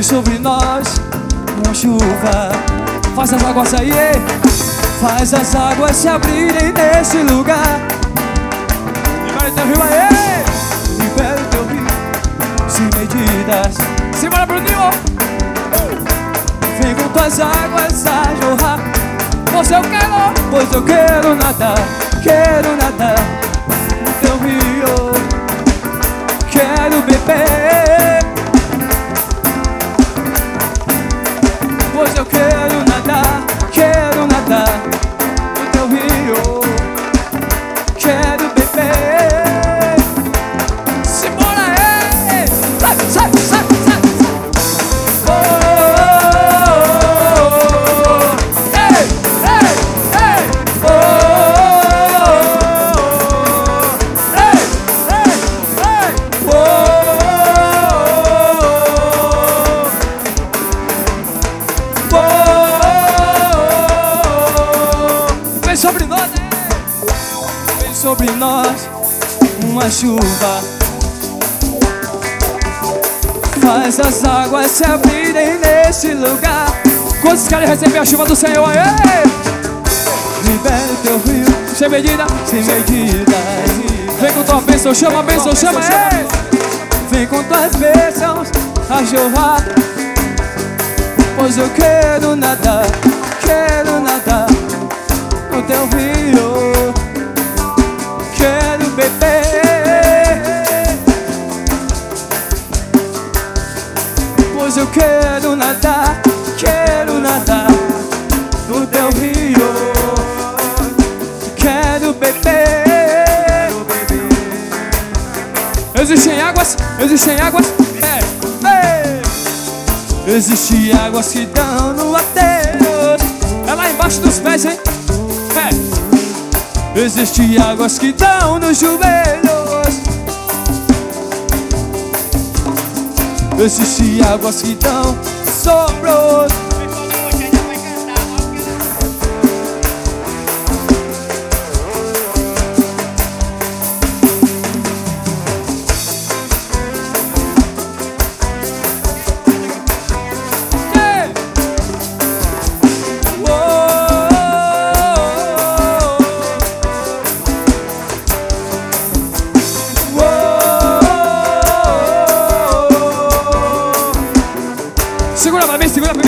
sobre nós uma chuva. Faz as águas sair, faz as águas se abrirem nesse lugar. Libera o teu rio aí, libera o teu rio sem medidas. Simbora, Bruninho. Vem com tuas águas a jorrar. Pois eu quero nadar no teu rio. Quero beber, pois eu quero nadar no teu rio. Quero beber. Simbora, sai, sai, sai, sai. Oh, ei, ei, ei. Oh, ei, ei, ei. Oh, vem sobre nós, vem sobre nós uma chuva. Faz as águas se abrirem nesse lugar. Quantos querem receber a chuva do Senhor? Aê! Libera o teu rio sem medida, sem medida. Vem com tua bênção, chama a bênção, chama. Vem com tuas bênçãos a jorrar. Pois eu quero nadar no teu rio. Quero beber, pois eu quero nadar no teu rio. Quero beber. Existem águas, existem águas que dão no adeus. É lá embaixo dos pés, hein? Existem águas que dão nos joelhos. Existem águas que dão sobre os... Segura pra mim, segura pra mim.